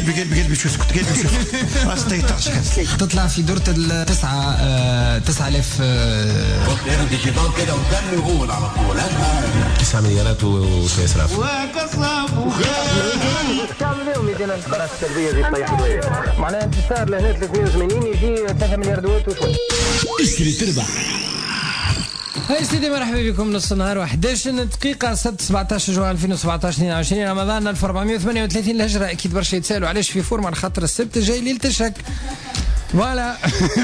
قلبي شو اسكت قلبي شو اسكت تطلع في دورة 9000 كده وكمل وقول على طول 9 مليارات وسيسرف تعمل لهم يدينا القناة السلبية دي طيب شوية معناها انت صار لهنا 380 يجي 3 مليار دوات وشوي اشتري تربح. هاي سيدي مرحبا بكم نص النهار 11 دقيقة 17 جوان 2017 22 رمضان 1438 الهجرة. أكيد برشا يتسألوا علاش في فورم على خاطر السبت جاي ليلة الشك. فوالا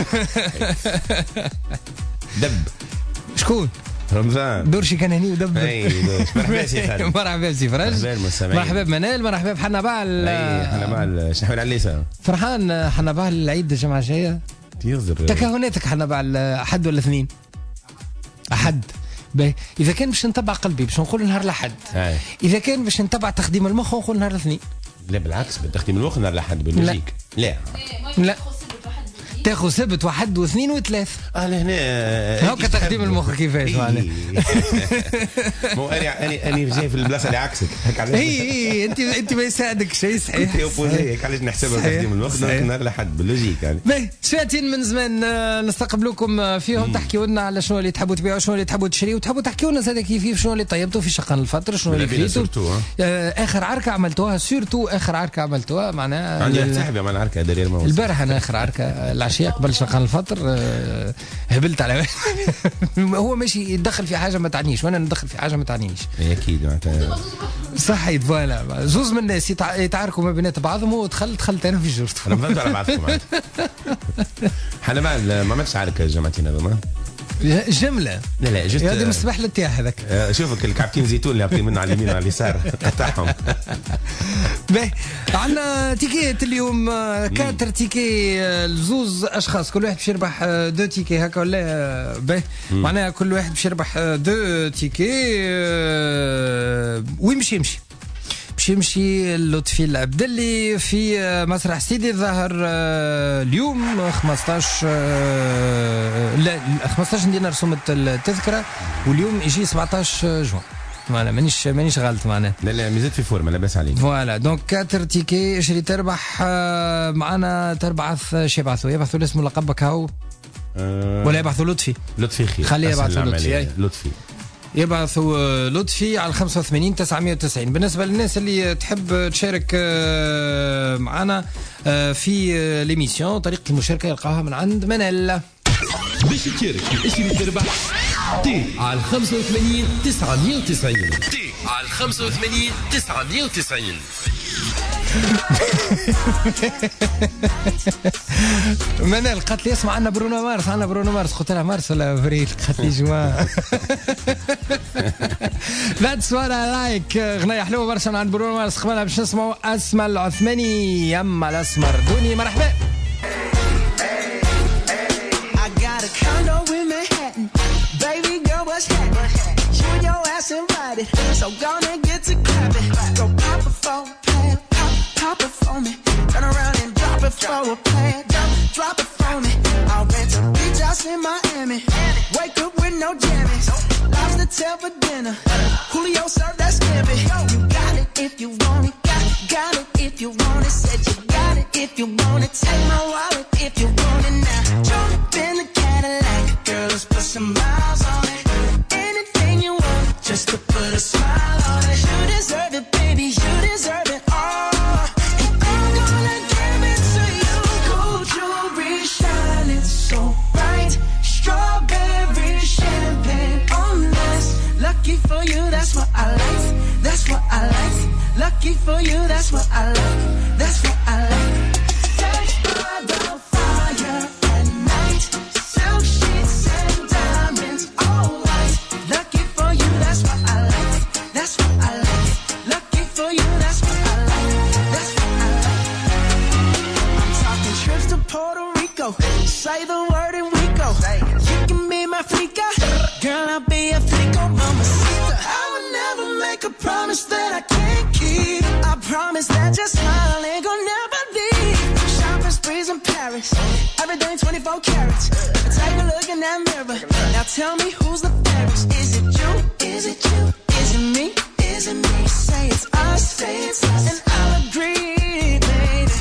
دب شكون؟ رمضان دورشي كان هني ودب. مرحبا سي خالد. مرحبا سي فرج. مرحبا بمنال. مرحبا بحنا بعل. حنا بعل شنو على الليسان فرحان حنا بعل العيد الجمعة الجاية. يغزر تكهناتك حنا بعل أحد ولا اثنين؟ أحد. إذا كان باش نتبع قلبي باش نقول نهار الأحد. إذا كان باش نتبع تخديم المخ نقول نهار الاثنين. لا بالعكس بتخديم المخ نهار الأحد باللوجيك. لا تاخذ سبت واحد واثنين وثلاث. لهنا هاكا تخديم المخ كيفاش معناها. مو أنا جاي في البلاصة اللي عكسك هيك علاش. انت ما يساعدك شيء صحيح. هيك علاش نحسبها تخديم المخ نهار الأحد باللوجيك يعني. باهي ساعتين من زمان نستقبلوكم فيهم تحكيوا لنا على شنو اللي تحبوا تبيعوا شنو اللي تحبوا تشريوا وتحبوا تحكيوا لنا زاد كيف شنو اللي طيبتوا في شقان الفطر شنو اللي كليتوا. آخر عركة عملتوها سورتو آخر عركة عملتوها معناها. عندي صاحبي عمل عركة دارير موسم. البارح أنا آخر عركة العشية قبل شقان الفطر هبلت على هو ماشي يتدخل في حاجة ما تعنيش وأنا ندخل في حاجة ما تعنيش. أكيد معناتها صحيت فوالا زوز من الناس يتعاركوا ما بينات بعضهم ودخلت أنا في جورته. أنا فهمت على بعضكم. حنا ما عملتش عركة جمعتين هذوما. جملة لا جست هذا مصباح للتياه هذاك. شوفك الكعبتين زيتون اللي عطيه منه على اليمين وعلى اليسار قطعهم. باهي عندنا تيكيت اليوم 4 تيكي لزوز اشخاص كل واحد باش يربح 2 تيكي هكا ولا باهي معناها كل واحد باش يربح 2 تيكي. وين باش يمشي؟ باش يمشي لطفي العبدلي في مسرح سيدي الظاهر اليوم 15 ندينا رسومة التذكرة واليوم يجي 17 جوان. معنا مانيش غلط معنا. لا مازلت في فورمه لاباس عليك. فوالا دونك 4 تيكي اشري تربح معنا تربعث يبعثوا اسمه لقبك هاو ولا يبعثوا لطفي خير. خليه يبعثوا لطفي يبعثوا لطفي على 85 990. بالنسبة للناس اللي تحب تشارك معنا في ليميسيون طريقة المشاركة يلقاها من عند منال. باش تشارك اشري تربح تي على 85 990 تي على 85 990. منال قالت لي اسمع عندنا برونو مارس قلت لها مارس ولا فريد قالت لي جماعة. That's what I like. غنية حلوة برشا من عند برونو مارس. قبلها باش نسمعوا أسمى العثماني يما الأسمر دوني. مرحبا. Baby girl, what's happening? You and your ass invited, so gonna get to clapping. Go pop it for a plan, pop it for me. Turn around and drop it for a plan, drop it for me. I'll rent a beach house in Miami. Wake up with no jammies. Lobster tail for dinner. Julio served that scampi. You got it if you want it. Got it if you want it. Said you got it if you want it. Take my wallet if you want it now. Jump in the Cadillac, girl, let's put some miles on it. Anything you want, just to put a smile on it. You deserve it, baby, you deserve it all. And I'm gonna give it to you. Gold jewelry shining so bright. Strawberry champagne on us. Lucky for you, that's what I like. That's what I like. Lucky for you, that's what I like. That's what I like. Touched by the fire at night. Silk sheets and diamonds, all white. Lucky for you, that's what I like. That's what I like. Lucky for you, that's what I like. That's what I like. I'm talking trips to Puerto Rico. Say the word and we go. You can be my flica. Girl, I'll be a flico, mamacita. I would never make a promise that I can't keep. I promise that your smile ain't gonna never leave. Shopping sprees in Paris, everything 24 carats. Take a look in that mirror. Now tell me who's the fairest. Is it you? Is it you? Is it me? Is it me? Say it's us, and I'll agree, baby.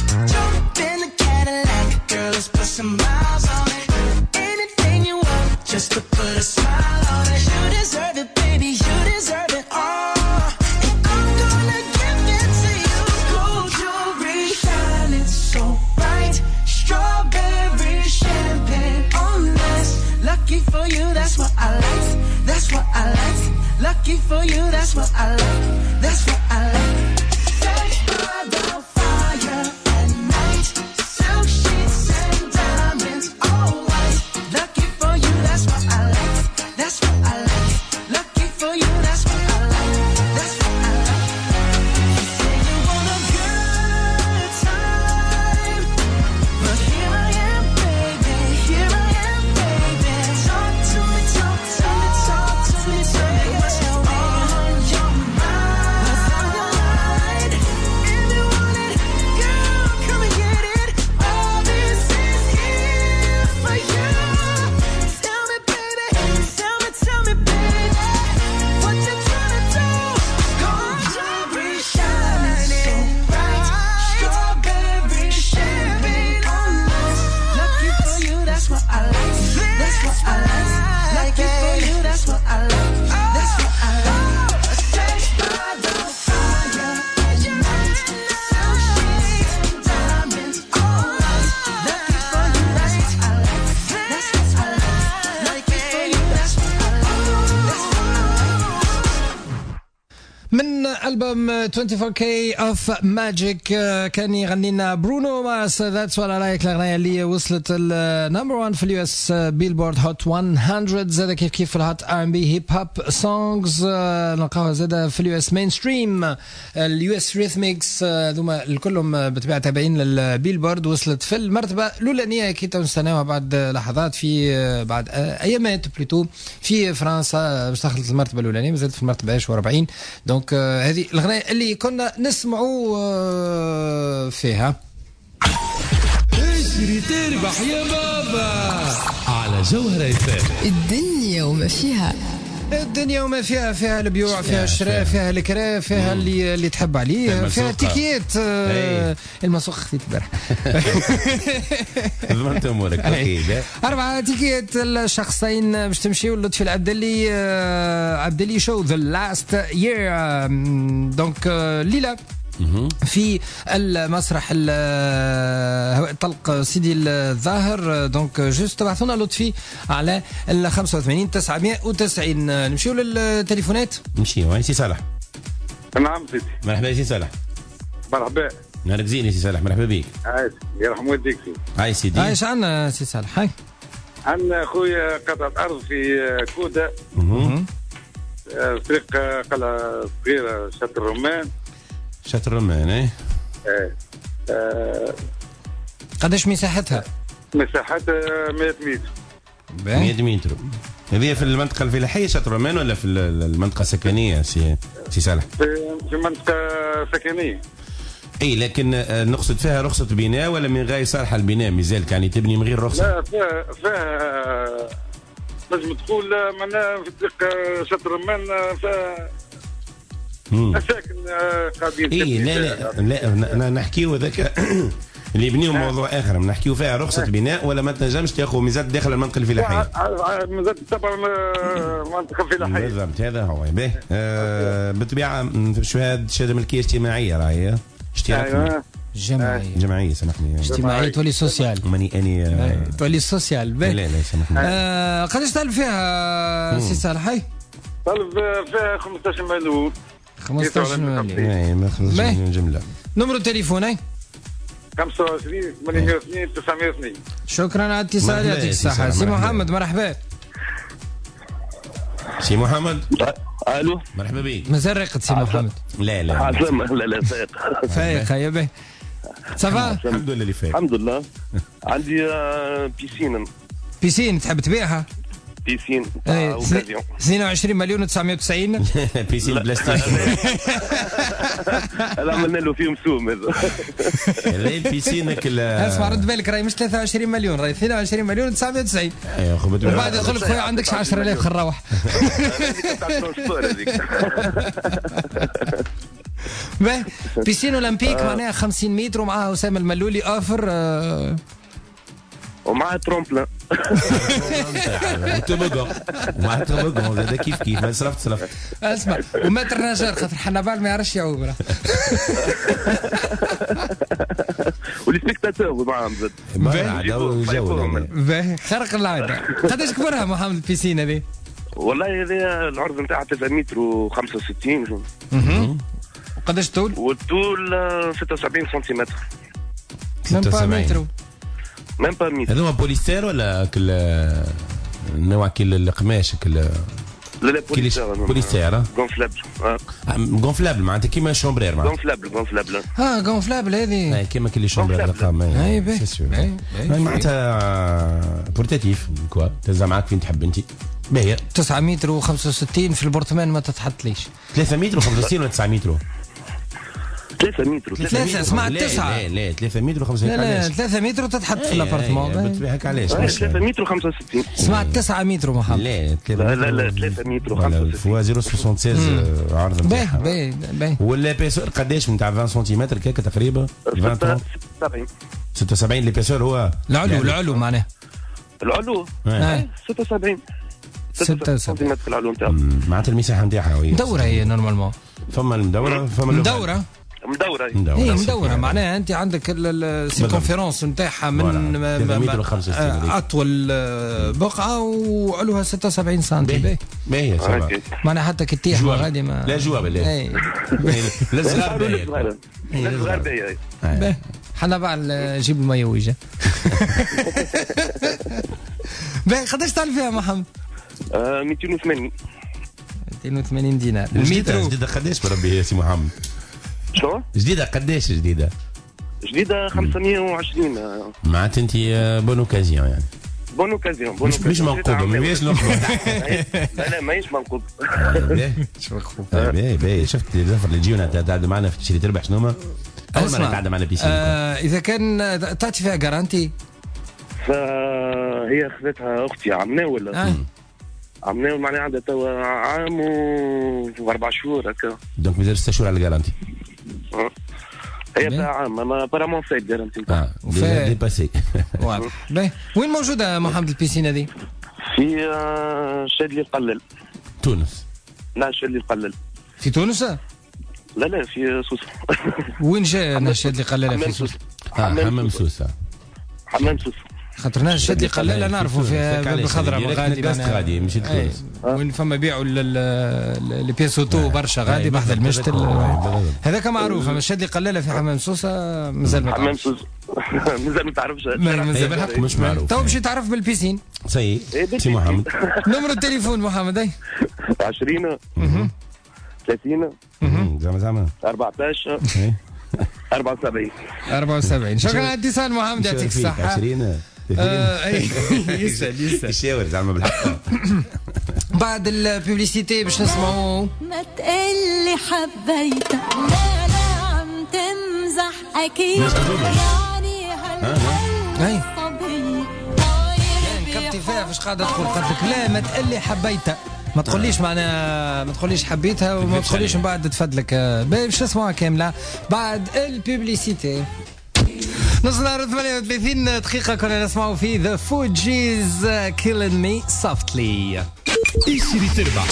lucky for you, that's what I like. That's what I like. Sex by the fire at night. Silk sheets and diamonds, all white. Lucky for you, that's what I like. That's what I like. Lucky for you, that's what I like. That's what I like. You say you want a good time, but here I am, baby. Here I am, baby. Talk to me, talk to me, talk to me, tell me what's on your mind. What's on your mind? If you want it, girl, come and get it. All this is here for you. Tell me, baby, tell me, baby, what you tryna do? Gold jewelry shining so bright, strawberry champagne on us. Lucky for you, that's what I like. That's what I like. Lucky for you, that's what I like. That's what I like. Sex by the fire at night, silk sheets and diamonds all night. Lucky for you, that's what I like. That's what I like. Lucky for you, that's what I like. That's what I like. من ألبوم 24K of Magic كان يغني لنا برونو مارس That's what I like. الأغنية اللي وصلت النمبر 1 في اليو اس بيلبورد هوت 100. زاد كيف في الهوت R&B هيب هوب سونجز نلقاوها زاد في اليو اس مين ستريم. اليو اس ريثميكس ذوما الكلهم بطبيعة تابعين للبيلبورد. وصلت في المرتبة الأولانية كي نستناوها بعد لحظات في بعد أيامات بليتو في فرنسا باش دخلت المرتبة الأولانية. مازالت في المرتبة 40. دونك هذه الأغنية اللي كنا نسمعوا فيها. اشري تربح يا بابا على جوهرة FM. الدنيا وما فيها. الدنيا وما فيها. فيها البيوع، فيها الشراء، فيها الكراء، فيها اللي تحب عليه، فيها التيكيت. المسوق خذيت البارح. ضمنت امورك اكيد. 4 تيكيت الشخصين باش تمشيو لطفي العبدلي شو ذا لاست يير. دونك ليلة في المسرح هواء الطلق سيدي الظاهر. دونك جوست تبعثونا لطفي على 85 990. نمشيو للتليفونات. نمشيو. سي صالح. نعم سيدي. مرحبا يا سي صالح. مرحبا. نهارك زين يا سي صالح. مرحبا بك. عايش يرحم والديك سيدي. هاي سيدي. عايش عنا سي صالح. هاي عندنا خويا قطعة أرض في كودة. طريق قلعة صغيرة شط الرمان. شط الرمان ايه. قداش مساحتها؟ مساحتها 100 متر. 100 متر. هذه في المنطقة الفلاحية شط الرمان ولا في المنطقة السكنية سي صالح؟ في منطقة سكنية. اي لكن نقصد فيها رخصة بناء ولا من غير صالحة البناء مازال يعني تبني من غير رخصة؟ لا فيها نجم تقول معناها في طريق شط الرمان فيها مساكن قاعدين. اي لا نحكيو هذاك اللي يبنيو موضوع اخر. نحكيو فيها رخصة بناء ولا ما تنجمش تاخذ ميزات داخل المنطقة الفلاحية؟ ميزات تبع المنطقة الفلاحية. بالضبط هذا هو. باهي بالطبيعة شهادة ملكية اجتماعية راهي اشتراك. جمعية سامحني. اجتماعية تولي سوسيال. اني تولي سوسيال. لا سامحني. قداش طالب فيها سي صالح؟ هاي طالب فيها 15 مليون. 15 مليون. اي ما 15 مليون جملة. نمرو التليفون هاي 25 802 902. شكرا على الاتصال. يعطيك الصحة سي محمد. مرحبا سي محمد. الو مرحبا بك. مازال راقد سي محمد؟ لا فايق. فايق يا باهي. صافا الحمد لله اللي فايق. الحمد لله. عندي بيسين تحب تبيعها؟ بيسين 22 مليون و990. بيسين بلاستيك. هذا عملنا له فيهم سوم هذا. بيسينك اسمع رد بالك راهي مش 23 مليون راهي 22 مليون و990. وبعد يقول لك خويا عندكش 10000 خل نروح. باهي بيسين اولمبيك معناها 50 متر ومعاها اسامه الملولي اوفر ومعها ترومبلان. مع تبقى هذا كيف ما صرفت. اسمع ومتر نجار خاطر حنبال ما يعرفش يعوم. والسبيكتاتور معاهم زاد. باهي خرق العاده. قداش كبرها محمد البيسين هذه؟ والله هذا العرض نتاعها 3 متر و65. وقداش طول؟ والطول 76 سنتيمتر. ميم با متر. ميم با متر. هذوما بوليستير ولا كل نوع كل القماش كل؟ لا بوليستير. غونفلابل. غونفلابل معناتها كيما شومبرير معناتها. غونفلابل. غونفلابل هذه. كيما كل شومبرير القام. اي باهي. معناتها بورتاتيف كوا تهزها معاك فين تحب انت. باهيه. 9 متر و65 في البرطمان ما تتحطليش. 3 متر و65 ولا 9 متر؟ 3 متر. 3 سمعت 9. لا 3 متر و65. لا 3 متر وتتحط في الابارتمون. هكا علاش؟ 3 متر و65. سمعت 9 متر محمد. لا 3 متر و65. فوا 0.76 عرض نتاعها. باهي. والابيسور قداش نتاع 20 سنتيمتر كيكا تقريبا؟ 76 الابيسور هو العلو معناها. العلو 76 سنتيمتر العلو نتاعها. معناتها المساحه نتاعها مدوره هي نورمالمون. فما المدوره فما مدوره. هي مدوره معناها انت عندك السيركونفيرونس نتاعها من اطول بقعه وعلوها 76 سم. باهي معناها حتى كتيح غادي ما لا جواب لا صغار باهي. حنا بعد نجيب الماء ويجا. باهي قداش تعرف فيها محمد؟ 280 دينار. المترو جديده قداش بربي يا سي محمد؟ شو؟ جديدة قداش جديدة؟ جديدة 520. معناتها أنت بون أوكازيون يعني. بون أوكازيون. مش منقوبة ماهيش نقبة. لا ماهيش منقوبة. مش منقوبة. باهي شفت الزفر اللي تجيونا تعدوا معنا في تشري تربح شنو هما؟ أول مرة تعدى معنا بيسين. إذا كان تعطي فيها جارانتي؟ فهي أخذتها أختي عمناول. عمناول معناها عندها توا عام و4 شهور هكا. دونك مازال 6 شهور على الجارانتي. هي تاع عام ما بارامون فايت جارانتي. ديباسي. واضح. باهي وين موجودة محمد البيسين هذه؟ في شادلي القلل. تونس. لا شادلي القلل. في تونس؟ لا في سوسة. وين جاء شادلي القلل في سوسة؟ حمام سوسة. حمام سوسة. خاطرنا الشادلي قليله نعرفوا فيها بالخضراء غادي مشيت تونس. وين فما يبيعوا لي بيسوتو برشا غادي بحذا المشتل هذاك معروف. اما الشادلي قليله في حمام سوسه مازال ما حمام سوسه مازال ما تعرفش. مازال بالحق مش معروف. تو باش تعرف بالبيسين. سي سي محمد. نمر التليفون محمد اي 20 30 زعما 14 74. شكرا على الاتصال محمد يعطيك الصحة. 20 يسأل يشاور زعما بالحق. بعد الببليسيتي باش نسمعوا ما تقلي حبيتك لا عم تمزح اكيد يعني هالقلب صبي كبتي فيها فاش قاعدة تقول قالت لك لا ما تقلي حبيتك ما تقوليش معناها ما تقوليش حبيتها وما تقوليش من بعد تفدلك. باش نسمعها كاملة بعد الببليسيتي. نص نهار 38 دقيقة كنا نسمعوا في The Fugees Killing Me Softly. اشتري تربح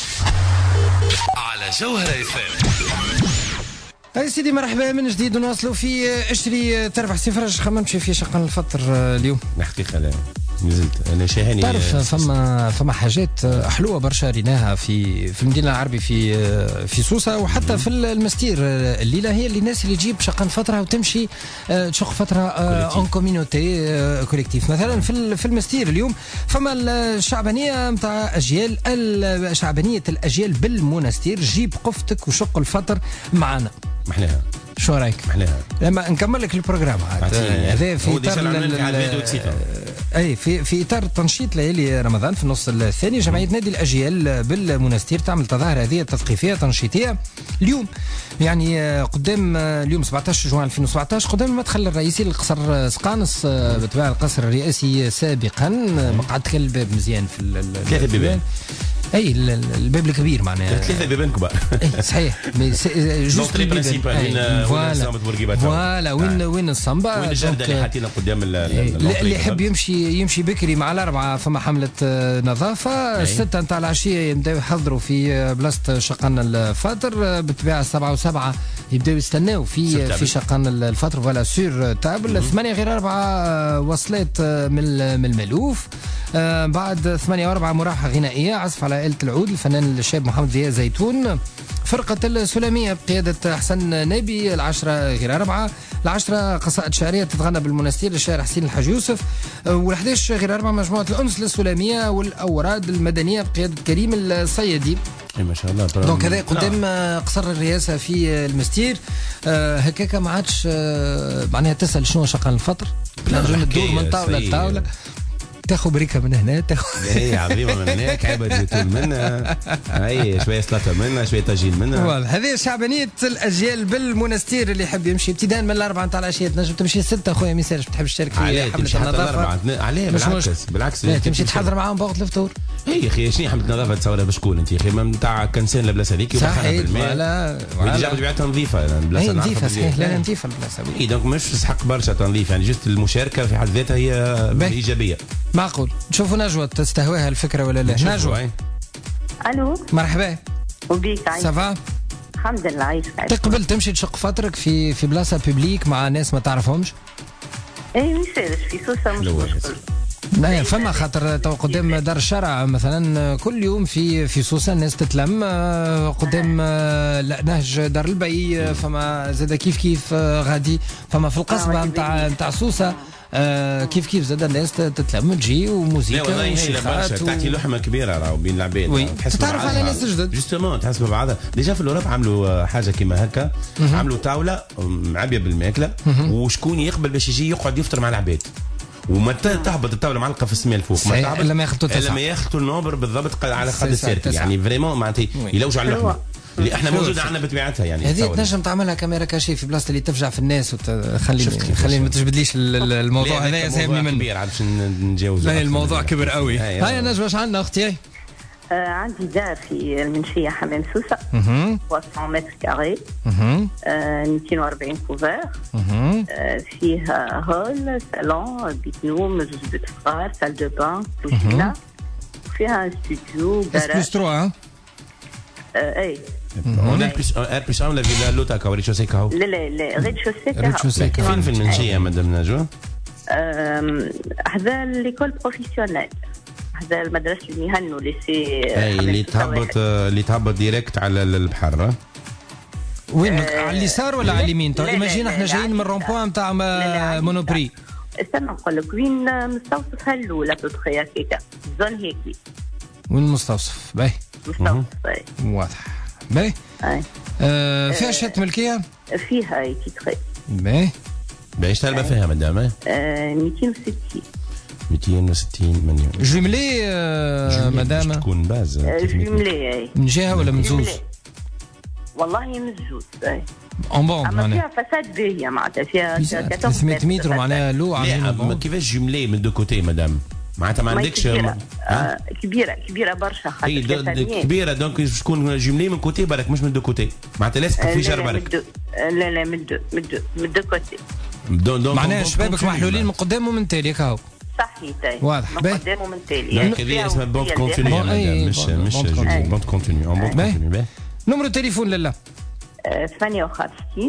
على جوهرة FM. يا سيدي مرحبا من جديد ونواصلوا في اشتري تربح. سي فرج خممت في شقن الفطر اليوم؟ الحقيقة لا نزلت انا شاهني. تعرف فما حاجات حلوه برشا ريناها في المدينه العربي في سوسه وحتى في المستير الليله. هي اللي الناس اللي تجيب شقن فتره وتمشي تشق فتره اون كوميونيتي كوليكتيف. مثلا في المستير اليوم فما الشعبانيه نتاع اجيال شعبانيه الاجيال بالمنستير. جيب قفتك وشق الفطر معنا. محلاها. شو رايك؟ محلاها. لما نكمل لك البروجرام هذا في اطار في اطار تنشيط ليالي رمضان في النص الثاني. جمعيه نادي الاجيال بالمنستير تعمل تظاهره هذه تثقيفيه تنشيطيه اليوم يعني قدام اليوم 17 جوان 2017 قدام المدخل الرئيسي للقصر سقانص بتباع القصر الرئاسي سابقا. مقعدت الباب مزيان في 3 بيبان. اي الباب الكبير معناها 3 بيبان كبار. اي صحيح جوست فوالا وين الصنبا وين الجرده اللي حاطينها قدام اللي يحب يمشي بكري مع الأربعة. فما حملة نظافة 6 نتاع العشية يبداو يحضروا في بلاصة شقن الفطر. بالطبيعة 7 و7 يبداو يستناو في شقن الفطر فوالا سور تابل. 8 غير 4 وصلات من الملوف. بعد 8:04 مراحة غنائية عزف على آلة العود الفنان الشاب محمد ضياء زيتون. فرقة السلامية بقيادة حسن نبي 10:04. 10 قصائد شعرية تتغنى بالمنستير للشاعر حسين الحاج يوسف. وال11:04 مجموعة الأنس للسلامية والأوراد المدنية بقيادة كريم الصيادي. ما شاء الله. دونك هذا قدام قصر الرئاسة في المستير. هكاك ما عادش معناها تسأل شنو شقان الفطر، نجم تدور من طاولة لطاولة، تاخذ بريكه من هنا، تاخذ هي عظيمه من هناك، عباد زيتون منها، هي شويه سلطه منها، شويه طاجين منها. هذه شعبانيه الاجيال بالمنستير. اللي يحب يمشي ابتداء من 4 نتاع العشيه تنجم تمشي 6 خويا ما يسالش تحب تشارك في حمله النظافه. عليه بالعكس تمشي تحضر معاهم بوقت الفطور. هي اخي شنو حمله النظافه تصورها بشكون انت يا اخي؟ نتاع كنسان البلاصه هذيك صحيح. ولا وديجا بطبيعتها نظيفه البلاصه نظيفه صحيح. لا نظيفه البلاصه. اي دونك مش تسحق برشا تنظيف، يعني جست المشاركه في حد ذاتها هي ايجابيه. معقول. نشوفوا نجوى تستهواها الفكره ولا لا؟ نجوى الو مرحبا وبيك. عايش سافا الحمد لله. عايش تقبل تمشي تشق فطرك في بلاصه بوبليك مع ناس ما تعرفهمش؟ اي ما يسالش في سوسه مش مشكل. لا فما خاطر تو قدام دار الشرع مثلا كل يوم في سوسه الناس تتلم قدام نهج دار البي، فما زاد كيف غادي، فما في القصبه نتاع سوسه كيف زاد الناس تتلم تجي وموسيقى وشيخات تحكي لحمه كبيره راهو بين العباد، تتعرف على ناس جدد جوستومون، تحس ببعضها. ديجا في الاوروب عملوا حاجه كيما هكا، عملوا طاوله معبيه بالماكله وشكون يقبل باش يجي يقعد يفطر مع العباد، وما تهبط الطاوله معلقه في السماء الفوق، ما تهبط الا ما ياخذوا النوبر بالضبط على قد السيركل، يعني فريمون معناتها يلوجوا على اللحمه اللي احنا موجوده عندنا بطبيعتها. يعني هذه تنجم تعملها كاميرا كاشي في بلاصه اللي تفجع في الناس وتخلي ما تجبدليش الموضوع هذا ساهمني منه كبير عاد باش نتجاوزوا. لا الموضوع كبر قوي. هيا نجم واش عندنا اختي؟ عندي دار في المنشيه حمام سوسه 300 متر كاري، 240 كوفر، فيها هول، صالون، بيت نوم، زوج بيت فطار، سال دو بان، كوزينه، فيها استوديو، جراج. اي ار ولا فيلا لوتا كاوري شوسي كاو؟ لا ريد شوسي. فين في المنشيه مدام نجوى؟ هذا ليكول بروفيسيونيل، هذا المدرسه المهن وليسي اللي تهبط ديريكت على البحر. وين على اليسار ولا على اليمين؟ تو ايماجين احنا جايين من الرومبوان نتاع مونوبري. استنى نقول لك وين مستوصف الاولى بوتخي هكاك زون هيك. وين المستوصف؟ باهي مستوصف واضح. باهي فيها شهادة ملكية؟ فيها اي تيتري. باهي باش تلبى فيها مدام؟ 260 مليون جملي مدام؟ تكون باز جملي من جهة ولا من زوج؟ والله من زوج. اون بون معناها فيها فساد باهية معناتها فيها 300 متر معناها لو عاملين. كيفاش جملي من دو كوتي مدام؟ معناتها ما عندكش كبيرة برشا خاطر كبيرة دونك تكون جملي من كوتي برك مش من دو كوتي، معناتها لازم في جر برك. لا من دو كوتي معناها شبابك محلولين من قدام ومن تالي كاو. صحيح واضح. من قدام ومن تالي. هذه اسمها بونت كونتينيو مش بونت كونتينيو. نمرو تليفون لالا 58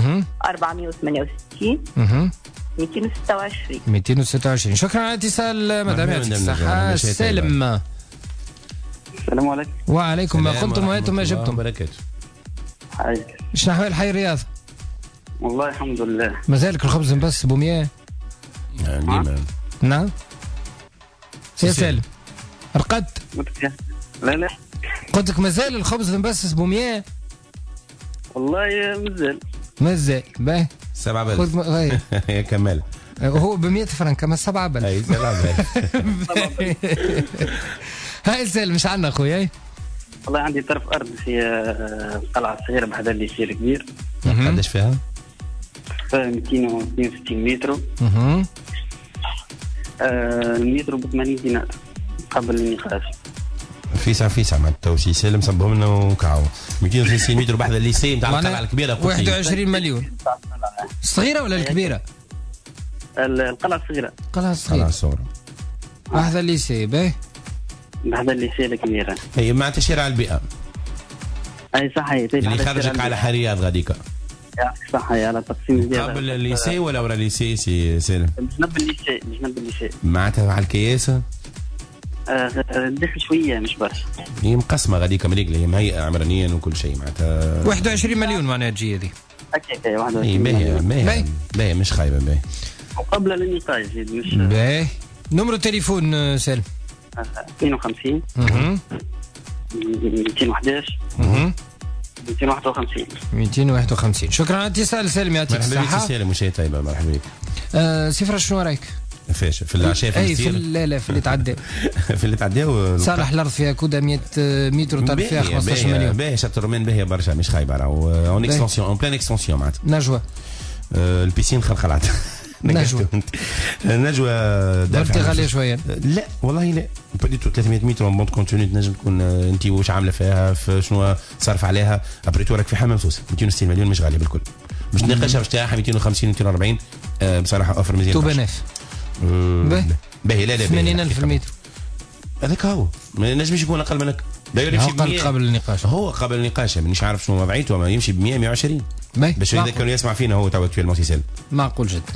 468 226. 226. شكرا على الاتصال مدام. يعطيك الصحة. سالم. السلام عليكم. وعليكم ما قلتم وانتم ما جبتم. بركات. شنو احوال حي الرياض؟ والله الحمد لله. مازالك الخبز بس ب 100؟ نعم. يا سالم رقدت؟ لا قلت لك مازال الخبز مبسس ب 100؟ والله مازال. باهي 7 بلد يا كمال. هو ب 100 فرنك كما 7 بلد. اي 7 بلد. هاي سالم مش عندنا اخويا؟ والله عندي طرف ارض في قلعه صغيره بحذا الليسي الكبير. قداش فيها؟ 262 متر. المتر ب 80 دينار قبل النقاش. فيسع مع التوسي سالم صبهم لنا وكعو 250 متر بحذا الليسي نتاع القلعه الكبيره. 21 مليون. الصغيره ولا الكبيره؟ القلعه الصغيره. القلعه الصغيره بحذا الليسي. باهي بحذا الليسي الكبيره. اي مع تشريع البيئه. اي صحيح اللي خرجك على حريات غاديك. صحيح على تقسيم ديالها قبل الليسي ولا ورا الليسي سي سالم؟ مش نب الليسي معناتها على الكياسه. داخل شويه مش برشا. هي مقسمه غاديك امريكا، هي مهيئه عمرانيا وكل شيء معناتها 21 مليون معناها تجي هذه. اكيد 21 مليون. باهي مش خايبه باهي. وقبل النقاش مش باهي. نمرو تليفون سالم 52 211 251. شكرا على الاتصال سالم، يعطيك الصحة. مرحبا بك سالم، وشي طيبة، مرحبا بك. سفرة شنو رايك؟ فاش في العشاء في السير؟ لا في اللي تعدى. في اللي تعدى صالح الارض فيها كودا 100 متر وطلب فيها 15 مليون. باهي شط الرومان باهيه برشا مش خايبه، راهو اون اكستنسيون اون بلان اكستنسيون معناتها. نجوى البيسين خلخلات. نجوى درتي غاليه شويه. لا والله لا، بديتو 300 متر اون بوند كونتوني تنجم تكون انت واش عامله فيها، في شنو صرف عليها، ابريتو راك في حمام سوسه 260 مليون مش غاليه بالكل. مش ناقشها باش تاعها 250 240 بصراحه اوفر مزيان. توبه ناف باهي. لا 80,000 المتر هذاك هو، ما نجمش يكون اقل منك. قبل النقاش هو قبل النقاش مانيش عارف شنو وضعيته، ما يمشي ب 100 120 باش اذا كانوا يسمع فينا هو تو اكتويل سي سالم. معقول جدا.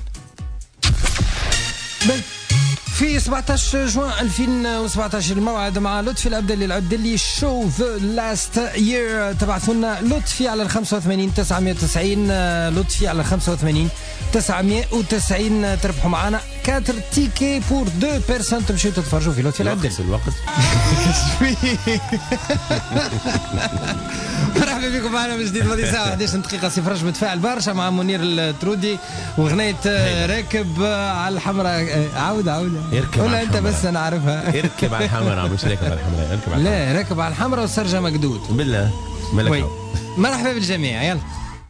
في 17 جوان 2017 الموعد مع لطفي العبدلي. العبدلي شو ذا لاست يير. تبعثوا لنا لطفي على 85 990 لطفي على 85 990 تربحوا معنا 4 تيكي بور 2 بيرسون تمشيو تتفرجوا في لطفي العبدلي. الوقت مرحبا بكم معنا من جديد. فاضي ساعة 11 دقيقة صفر. متفاعل برشا مع منير الترودي وغنية راكب على الحمراء. عاود ولا انت بس انا عارفها. اركب على الحمراء مش راكب على الحمراء، اركب على لا راكب على الحمراء والسرجة مقدود بالله. ملك مرحبا بالجميع. يلا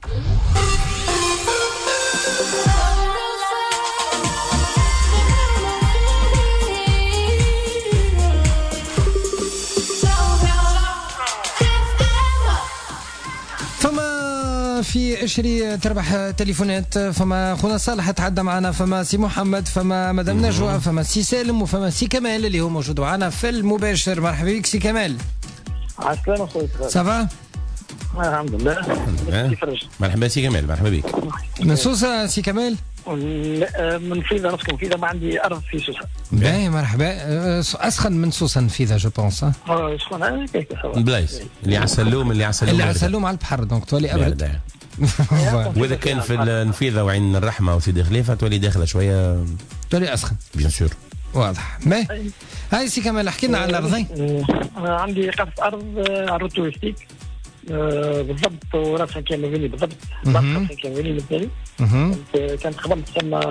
في اشري تربح تليفونات. فما خونا صالح تعدى معنا، فما سي محمد، فما مدام نجوى، فما سي سالم، وفما سي كمال اللي هو موجود معنا في المباشر. مرحبا بك سي كمال. عسلامة خويا. صافا الحمد لله. مرحبا سي كمال، مرحبا بك. من سوسة سي كمال؟ من فيذا، نسكن فيذا، ما عندي ارض في سوسة. باهي مرحبا. اسخن من سوسه فيذا جو بونس. سخن هكاك بلايص اللي على السلوم، اللي على السلوم على البحر، دونك تولي ابرد. واذا كان في النفيذه وعين الرحمه وسيدي خليفه تولي داخله شويه، تولي اسخن بيان سور. واضح. هاي سي كمال احكي لنا على الارضين. انا عندي قطعه ارض على الروت توريستيك بالضبط، وراس كان مبني بالضبط، كان مبني بالتالي. كانت قبل تسمى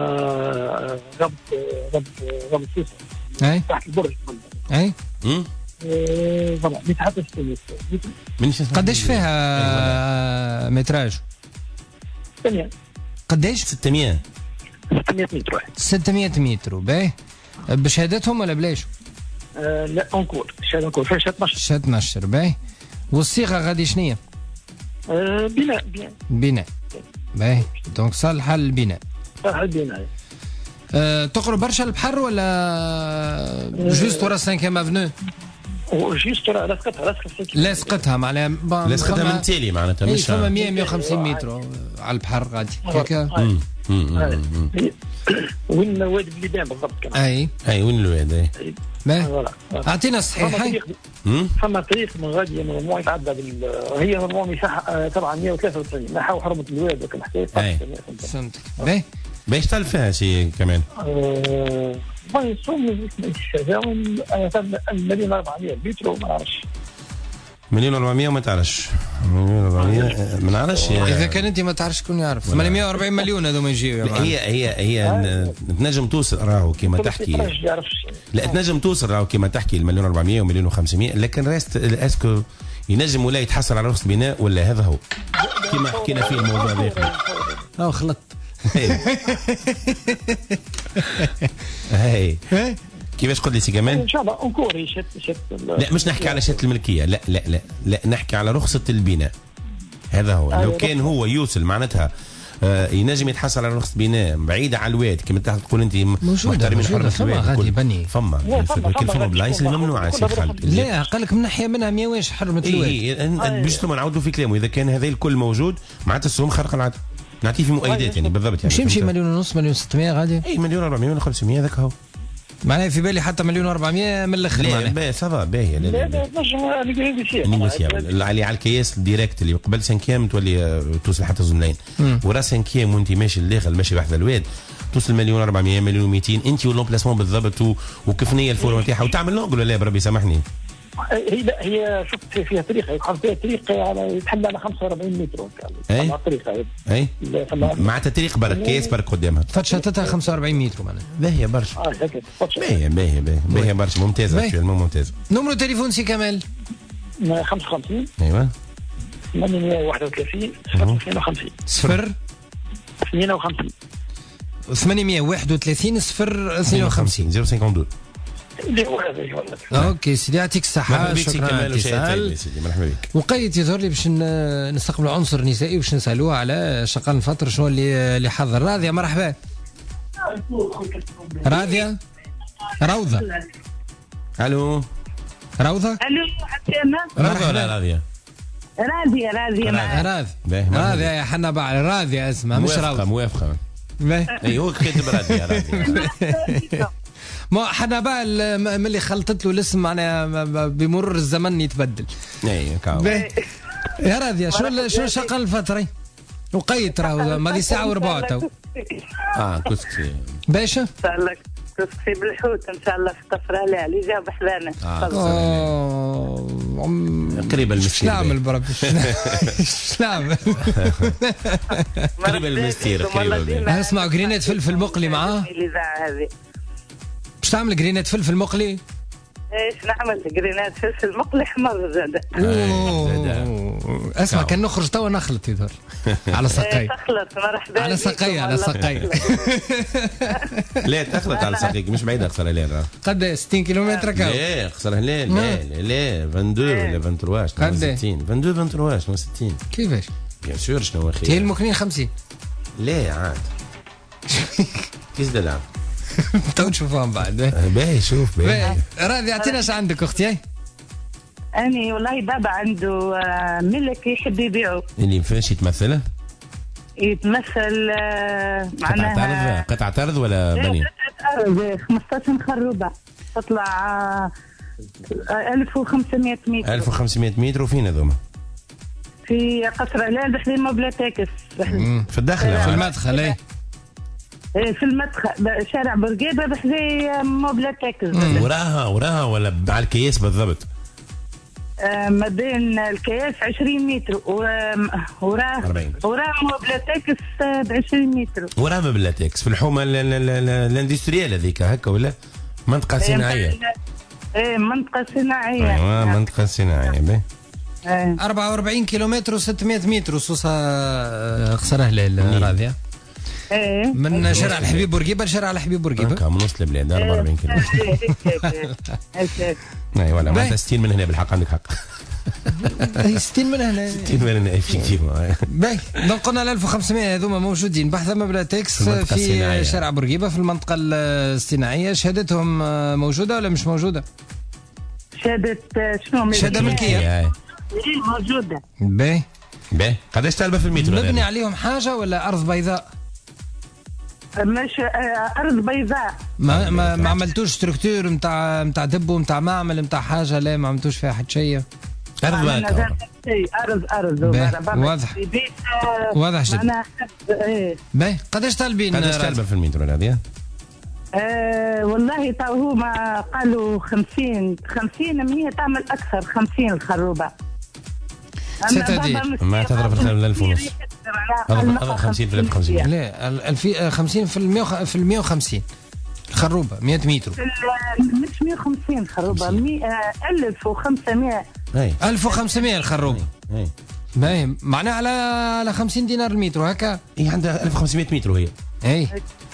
غاب سوسه. اي تحت البرج. اي طبعا حتى 600 متر. قداش فيها متراج؟ 600. قداش؟ 600 متر واحد. 600 متر. باهي بشهادتهم ولا بلاش؟ لا انكور، شهاده انكور فيها شهاده 12. شهاده 12. باهي. والصيغه غادي شنية؟ بناء. باهي دونك صالحه للبناء. صالحه للبناء. تقرب برشا البحر ولا جوست ورا 5 افنو؟ جوست لاصقتها معناها لاصقتها من تالي معناتها مش فما 150 متر على البحر غادي هكا. وين وادي بليدان بالضبط كمان. اي وين الواد. اعطينا الصحيحين. فما طريق من غادي نورمال يتعدى هي نورمال مساحه طبعا 193 نحو حرمه الواد وكل حكايه. فهمتك. باهي باش طال شي كمان. والله يصوم المدينه 400 متر وما نعرفش. 1,400,000 وما تعرفش. 1,400,000 ما نعرفش. اذا كان انت ما تعرفش شكون يعرف. 840 مليون هذوما يجيو. هي تنجم توصل راهو كيما تحكي. لا تنجم توصل راهو كيما تحكي 1,400,000 و1,500,000 لكن ريست اسكو ينجم ولا يتحصل على رخص بناء ولا هذا هو كيما حكينا فيه الموضوع هذا. خلط. هاي كيفاش قلت لي سي كمان؟ ان شاء الله انكوري لا مش نحكي على شهاده الملكيه، لا نحكي على رخصه البناء. هذا هو. لو كان هو يوصل معناتها ينجم يتحصل على رخصه بناء بعيده على الواد كما تقول انت محترمين حرمه الواد. غادي يبني فما بلايص اللي ممنوعه سي خالد. لا قال لك من ناحيه منها ما واش حرمه الواد. باش نعاودوا في كلامه. اذا كان هذا الكل موجود معناتها السهم خارق العاده. نعطيه في مؤيدات يعني بالضبط. يعني مش يمشي 1,500,000 1,600,000 غادي. اي 1,400,000 1,500,000 ذاك هو. معناها في بالي حتى 1,400,000 من الاخر معناها. لا سافا باهي. لا نيغوسيابل على الكياس ديريكت اللي قبل 5 تولي توصل حتى زملين، ورا 5 وانت ماشي للداخل ماشي واحد الواد توصل 1,400,000 1,200,000 انت والامبلاسمون بالضبط وكيفنيه الفورمه نتاعها وتعمل لونجل. لا بربي سامحني. هي شفت فيها طريقه يقعد فيها طريق على يتحل على 45 متر. اي طريقه اي معناتها طريق برك كيس برك قدامها فتشتتها 45 متر معناها. باهيه برشا. باهيه برشا ممتازه ممتازه. نمرو تليفون سي كمال 55 ايوه 831 52 صفر 52 831 0 52 052. اوكي سيدي يعطيك الصحة. شكرا سيدي مرحبا بك. وقيت يظهر لي باش نستقبلوا عنصر نسائي باش نسالوه على شقال الفطر شنو اللي حضر. راضية مرحبا. راضية روضة. الو روضة. الو عسلامة. روضة ولا راضية؟ راضية يا حنا بعد راضية اسمها مش روضة. موافقة. اي هو كاتب راضية. ما حنا بقى من اللي خلطت له الاسم معناها بمرور الزمن يتبدل. اي كاو. يا راضية شنو شقال الفترة؟ وقيت راهو ماضي ساعة وربع تو. كسكسي. باشا؟ ان شاء الله كسكسي بالحوت ان شاء الله في الطفرة لا اللي جاب حلانا. قريبة المستير. نعمل بربي ايش نعمل؟ قريبة المستير قريبة. اسمع جرينات فلفل مقلي معاه. باش تعمل جرينات فلفل مقلي؟ ايش نعمل جرينات فلفل مقلي حمر زاده. اسمع كان نخرج توا نخلط يظهر على سقاي. تخلط مرحبا على سقاي على سقاي. لا تخلط على سقيك مش بعيد اخسر لا. قد 60 كيلومتر كاو. لا خسر لا 22 ولا 23 60 22 60. كيفاش؟ بيان سور شنو اخي؟ تي المكنين 50. لا عاد كيس دلع. تو نشوفهم بعد. باهي شوف باهي. راضي اعطينا ايش عندك اختي؟ اني والله بابا عنده ملك يحب يبيعه. اللي فاش يتمثل معناها قطعة أرض ولا بني؟ قطعة أرض 15 خروبة تطلع 1500 متر. 1500 متر وفين هذوما؟ في قصر علان بحذا موبلاتاكس. في الداخل في المدخل اي في المدخل شارع برقيبه بحذا موبلاتاكس. وراها ولا على الكياس بالضبط؟ ما بين الكياس 20 متر وراه موبلاتاكس ب 20 متر. وراه موبلاتاكس في الحومه الاندستريال هذيك هكا ولا منطقه صناعيه؟ ايه منطقه صناعيه. ايوه منطقه صناعيه باهي. 44 كيلومتر و600 متر وصوصه قصر هلال راضيه. من شارع الحبيب بورقيبه لشارع الحبيب بورقيبه. هكا من وسط البلاد 44 كيلومتر. اي ولا معناتها 60 من هنا بالحق عندك حق. 60 من هنا 60 من هنا افكتيفمون. باهي دونك قلنا 1500 هذوما موجودين بحث موبلاتاكس في شارع بورقيبه في المنطقه الصناعيه. شهادتهم موجوده ولا مش موجوده؟ شهاده شنو؟ شهاده ملكيه موجوده. باهي قداش طالبه في المتر؟ نبني عليهم حاجه ولا ارض بيضاء؟ مش ارض بيضاء. ما عملتوش ستركتور نتاع دب ونتاع معمل نتاع حاجه؟ لا ما عملتوش فيها حتى شيء. ارض واضح واضح جدا. باهي قداش طالبين؟ قداش طالبه في المتر هذه؟ والله تو هما قالوا 50 100 تعمل اكثر 50 الخروبه. ما تضرب في 1000 ونص. اضرب 50 في 50. لا 50 في 150 الخروبه 100 متر. مش 150 خروبه 1500. 1500 الخروبه. باهي معناها على 50 دينار المتر هكا. هي عندها 1500 متر وهي. اي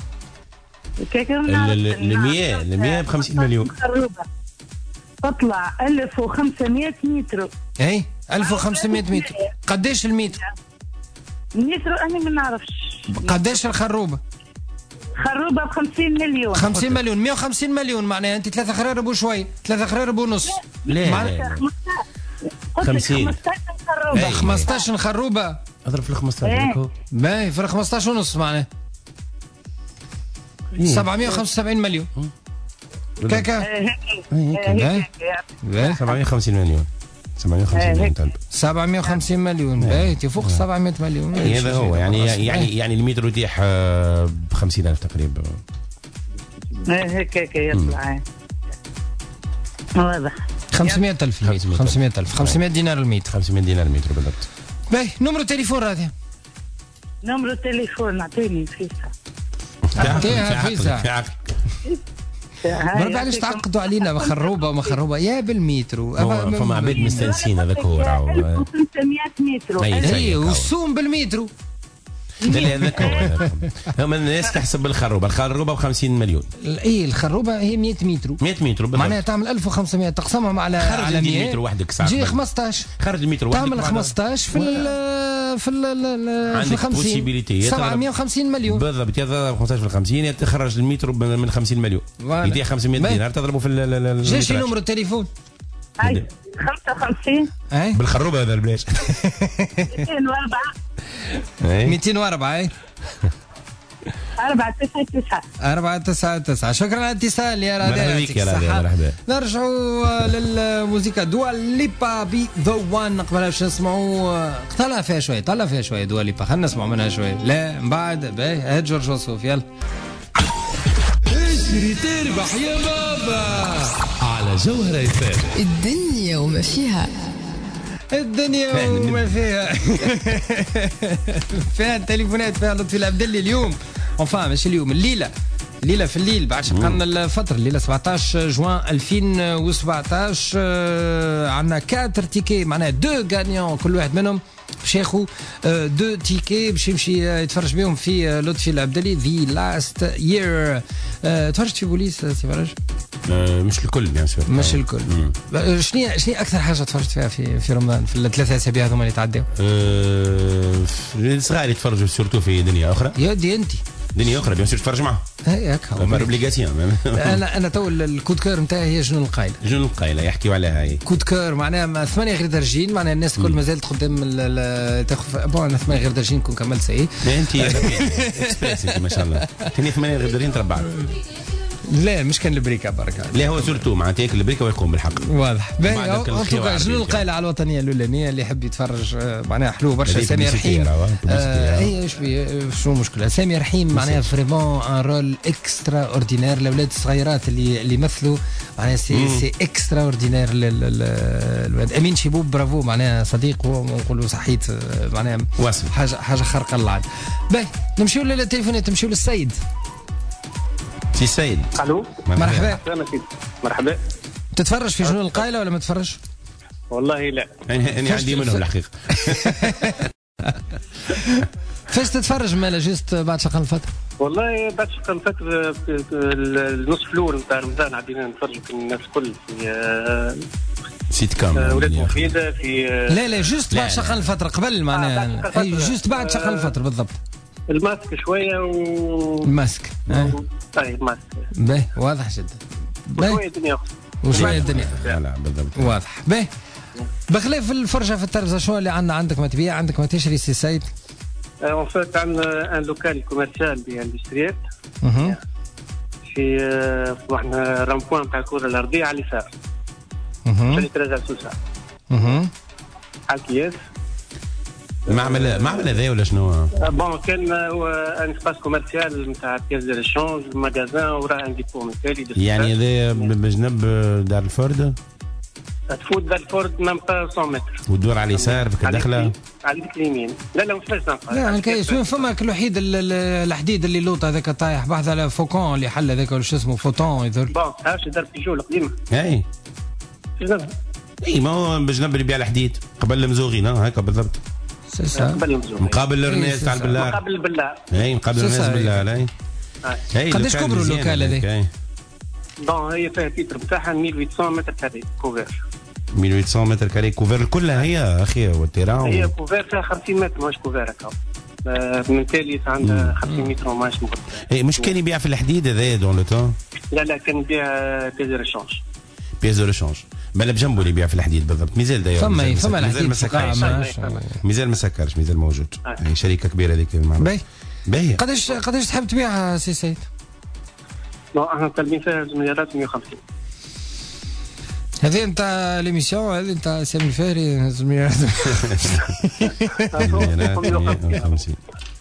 ال 100 ب 50 مليون. تطلع 1500 متر. اي 1500 متر. قداش المتر؟ متر انا ما نعرفش. قداش الخروبه؟ خروبه ب 50 مليون. 50 مليون 150 مليون معناها انت 3 خرارب وشوي 3 خرارب ونص. لا 50 خروبه 15 خروبه. اضرب في ال 15 باهي في ال 15 ونص معناها 775 مليون. كاكا هيك 750 مليون 750 مليون طلب 750 مليون باهي فوق 700 مليون. هذا هو يعني المترو يتيح ب 50,000 تقريبا. هيك يطلع واضح. 500,000 المتر 500,000 500 دينار المتر 500 دينار المتر بالضبط. باهي نمرو تليفون راضي. نمرو التليفون اعطيني فيسا. اعطيها فيسا. بربي علاش تعقدوا علينا مخروبه يا بالمترو. فما عباد مستانسين هذاك هو راهو 500 مترو. اي والسوم بالمترو. هذاك هو. هم الناس تحسب بالخروبه ب 50 مليون. اي الخروبه هي 100 مترو. 100 مترو بالضبط. معناها تعمل 1500 تقسمهم على 100 متر وحدك ساعه. تجي 15. خرج المترو وحدك تعمل 15 في ال 50 750 مليون بالضبط. يضرب 15 في 50 تخرج المترو من 50 مليون. يديها 500 دينار تضربه في جيش نمرو التليفون. هاي 55 بالخروبه هذا البلاش 204 اي 499. شكرا على الاتصال يا رادي. نرجعوا للموسيقى دوا ليبا بي ذا وان. قبلها باش نسمعوا طلع فيها شويه دوا ليبا. خلينا نسمعوا منها شويه لا من بعد باهي هاد جورج وسوف. يلا اشتري تربح يا بابا على جوهرة FM. الدنيا وما فيها فيها التليفونات فيها لطفي العبدلي اليوم ماشي اليوم الليله في الليل بعد شقنا الفتره الليله 17 جوان 2017. عندنا 4 تيكي معناها 2 غانيون كل واحد منهم باش ياخذ 2 تيكي باش يمشي يتفرج بهم في لطفي العبدلي ذا لاست يير. تفرجت في بوليس سي فرج؟ مش الكل بيان سور مش الكل. شنو اكثر حاجه تفرجت فيها في رمضان في الثلاثه اسابيع هذوما اللي تعداو؟ الصغار يتفرجوا سورتو في دنيا اخرى. يا دي انت دنيا اخرى بيان سور تفرج معاه. هيك ما اوبليغاسيون. انا تو الكود كور نتاعي هي جنون القايله يحكيوا عليها هي كود كور معناها 8 غير درجين معناها الناس الكل مازالت قدام تاخذ بون 8 غير درجين كون كملت سي. انت اكسبريس ما شاء الله كان 8 غير درجين تربع. لا مش كان البريكا بركة. لا هو سورتو معناتها ياكل البريكا ويقوم بالحق. واضح. شنو القايله على الوطنيه الاولانيه اللي يحب يتفرج معناها حلو برشا. سامي رحيم هي شنو المشكله؟ سامي رحيم معناها فريمون ان رول اكسترا اوردينير. الاولاد الصغيرات اللي يمثلوا معناها سي اكسترا اوردينير. الولاد امين شيبوب برافو معناها صديق ونقولوا صحيت معناها واصل حاجه خارقه للعاده. باهي نمشيو للتليفونات نمشيو للسيد. سي سيد. الو مرحبا. مرحبا. تتفرج في جنون القايله ولا ما تتفرج؟ والله لا انا عندي منهم الحقيقه. فاش تتفرج مالا جيست بعد شقن الفتره؟ والله بعد شقن الفتره النصف الاول نتاع رمضان عدينا نتفرج الناس الكل في سيت كام ولاد مفيده في لا جيست بعد شقن الفتره قبل معناها جيست بعد شقن الفتره بالضبط. الماسك شويه الماسك الماسك باهي واضح جدا. وشويه الدنيا لا بالضبط واضح. باهي بخلاف الفرجه في التلفزه شو اللي عندك ما تبيع عندك ما تشري سي سيد؟ اون فيت عندنا ان لوكال كوميرسيال بالاندستريات في واحنا رامبوان تاع الكره الارضيه على اليسار اللي ترجع سوسه على الكياس. معمل هذا ولا شنو؟ بون كان هو ان سباس كوميرسيال نتاع كاس دي ليشونج ماغازان وراه ان ديبو مثالي. يعني هذا بجنب دار الفرد؟ تفوت دار الفرد ميم با 100 متر وتدور على اليسار في الدخله على اليمين. لا مش فاش لا كايس وين فماك الوحيد الحديد اللي لوط هذاك طايح بحث على فوكون اللي حل هذاك ولا شو اسمه فوتون يدور. بون عرفت دار بيجو القديمه. اي ما هو بجنب اللي يبيع الحديد قبل المزوغين هكا بالضبط. مقابل الرناس تاع البلار. مقابل البلار. اي مقابل الرناس بالله. اي قداش كبروا اللوكال هذه؟ بون هي فيها تيتر بتاعها 1800 متر كاري كوفير. 1800 متر كاري كوفير كلها هي اخي والتيران. هي كوفير فيها 50 متر ماهيش كوفير هكا. من تالي عندها 50 متر وماهيش مغطى. اي مش كان يبيع في الحديد هذا دون لو تون؟ لا كان يبيع بيز دو ريشونج. بيز دو ريشونج. بلا بجنبه اللي يبيع في الحديد بالضبط. مازال داير فما الحديد مازال ما سكرش مازال موجود. هي شركه كبيره هذيك. باهي قداش تحب تبيعها سي سيد؟ احنا طالبين فيها 2 مليارات 150. هذه نتاع ليميسيون، هذه نتاع سامي الفهري 2 150.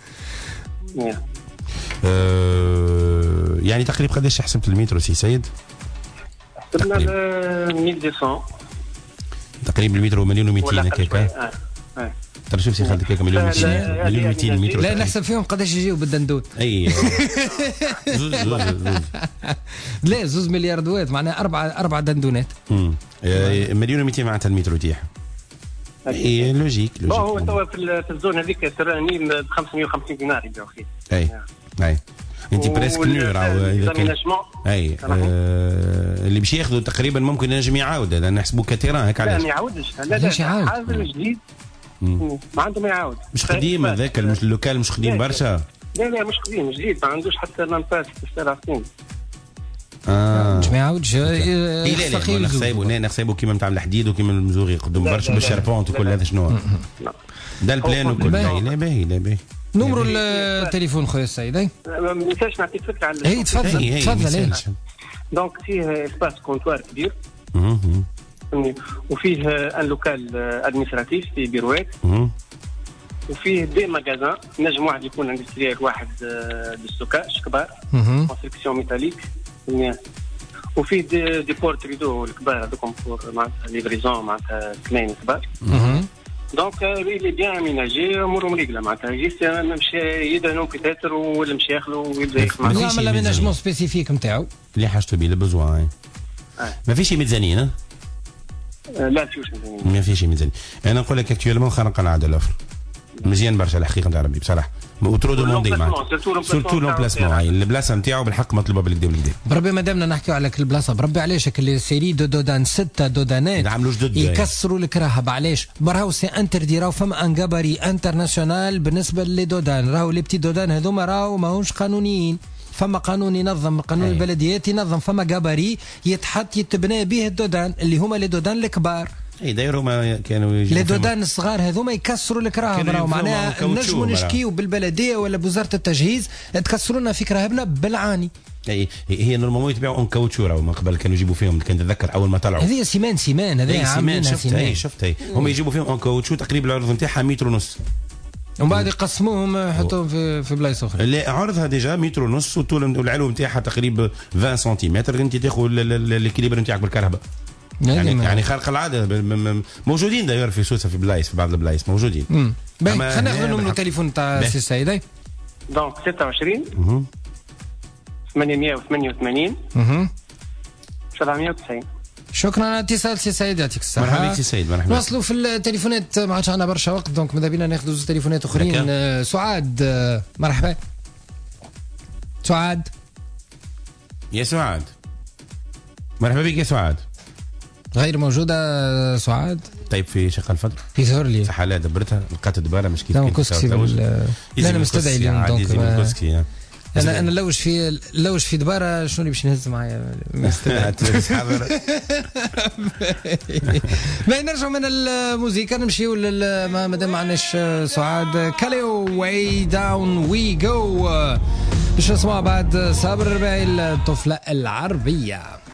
يعني تقريبا قداش حسبت المترو سي سيد؟ حسبنا 1200 تقريبا المترو 1,200,000 هكاك. ترى شوف سي خالد هكاك 1,200,000 مترو. لا نحسب فيهم قداش يجيو بالدندوت. اي زوز لا 2 مليار دوات معناها 4 دندونات. 1,200,000 معناتها المترو تاعها. اي لوجيك. هو توا في الزون هذيك تراني ب 550 دينار يبيعوا فيه. اي انت بريسك نور اذا كان اي اللي باش ياخذوا تقريبا ممكن ينجم يعاود لان نحسبوه كتيران هيك علاش. لا ما يعاودش. لا هذا جديد ما عنده ما يعاود. مش قديم هذاك اللوكال مش قديم برشا. لا مش قديم جديد ما عندوش حتى لامباس تشتغل سنين. مش ما يعاودش. لا نحسبوا كيما نتاع الحديد وكيما المزوغي يقدم برشا بالشربونت وكل هذا شنو ده البلان وكل. لا باهي نمرو التليفون خويا السيد. ما ننساش نعطيك فكره على اي تفضل. دونك فيه اسباس كونتوار كبير وفيه ان لوكال ادمنستراتيف في بيروات وفيه دي ماغازان نجم واحد يكون اندستريال واحد دو ستوكاج كبار كونستركسيون ميتاليك وفيه دي بورت ريدو الكبار هذوكم معناتها ليفريزون معناتها كمين كبار. دونك il est bien aménagé امورهم ريقله معناتها جيست مش يدهنوا بيتاتر ولا مش ياخذوا ويبدا يخدم. يعمل اميناجمون سبيسيفيك نتاعو اللي حاجته بيه البزوان. ما فيش ميزانيه. لا ما فيش ميزانيه. انا نقول لك اكتويلمون خارق العاده الاوفر مزيان برشا الحقيقه نتاع ربي بصراحه وترو دوموندي معناتها سورتو لومبلاسمون هاي البلاصه نتاعو بالحق مطلوبه بالكدا بالكدا. بربي مادامنا نحكيو على البلاصه بربي علاش اللي سيري دودان 6 دودانات يعملوا جدد يكسروا الكراهب علاش راهو سي انتردي راهو فما ان جاباري انترناسيونال بالنسبه لدودان راهو لي بتي دودان هذوما راهو ماهوش قانونيين. فما قانون ينظم قانون البلديات ينظم فما جاباري يتحط يتبنى به الدودان اللي هما لي دودان الكبار. اي دايروا ما كانوا لي دودان الصغار هذوما يكسروا الكراهب راهو معناها نجموا نشكيو بالبلديه ولا بوزاره التجهيز تكسروا لنا في كراهبنا بالعاني. اي هي نورمالمون يتباعوا اون كاوتشو راهو من قبل كانوا يجيبوا فيهم كان تتذكر اول ما طلعوا هذه سيمان هذه عاملين شفتها هم يجيبوا فيهم اون كاوتشو تقريبا العرض نتاعها 1.5 متر ومن بعد يقسموهم يحطوهم في بلايص اخرى. لا عرضها ديجا 1.5 متر والطول والعلو نتاعها تقريبا 20 سنتيمتر انت تاخذ الكاليبر نتاعك بالكهرباء. يعني خارق العاده موجودين داير في سوسه في بلايص في بعض البلايص موجودين. خلينا ناخذ نمرو التليفون تاع السي السيد. دونك 26 888 790. شكرا على الاتصال سي سيد يعطيك الصحة. مرحبا بك سي سيد. مرحبا. نواصلوا في التليفونات ما عادش عندنا برشا وقت دونك ماذا بينا ناخذ زوج تليفونات اخرين. سعاد مرحبا. سعاد يا سعاد مرحبا بك يا سعاد. غير موجودة سعاد. طيب في شقة الفضل في ثورلي في حالة دبرتها لقات الدبارة مش كيف لا أنا مستدعي اليوم دونك انا لوش في دبارة شنو اللي باش نهز معايا ما نرجعوا من الموسيقى نمشيو مادام ما عندناش سعاد كاليو واي داون وي جو باش نسمع بعد صابر الرباعي الطفلة العربية.